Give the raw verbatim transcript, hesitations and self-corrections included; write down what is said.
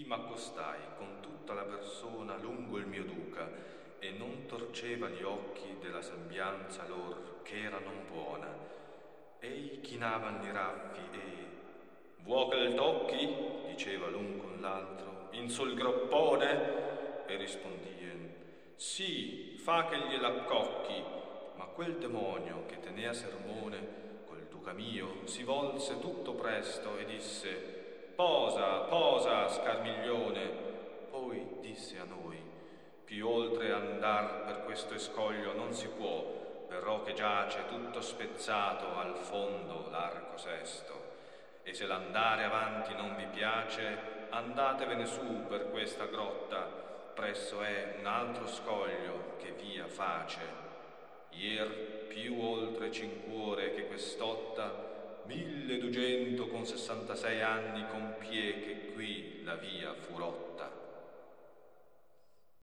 m'accostai con tutta la persona lungo il mio duca, e non torceva gli occhi della sembianza lor, che era non buona. Ei chinavan li raffi e «Vuò che il tocchi?» diceva l'un con l'altro, «in sul groppone?» E rispondien «Sì, fa che gliel'accocchi». Ma quel demonio che tenea sermone col duca mio si volse tutto presto e disse «Posa, posa, scarmiglione». Poi disse a noi «Più oltre andar per questo escoglio non si può, perciò che giace tutto spezzato al fondo l'arco sesto. E se l'andare avanti non vi piace, andatevene su per questa grotta, presso è un altro scoglio che via face. Ier più oltre cinquore che quest'otta, mille dugento con sessantasei anni compie che qui la via fu rotta.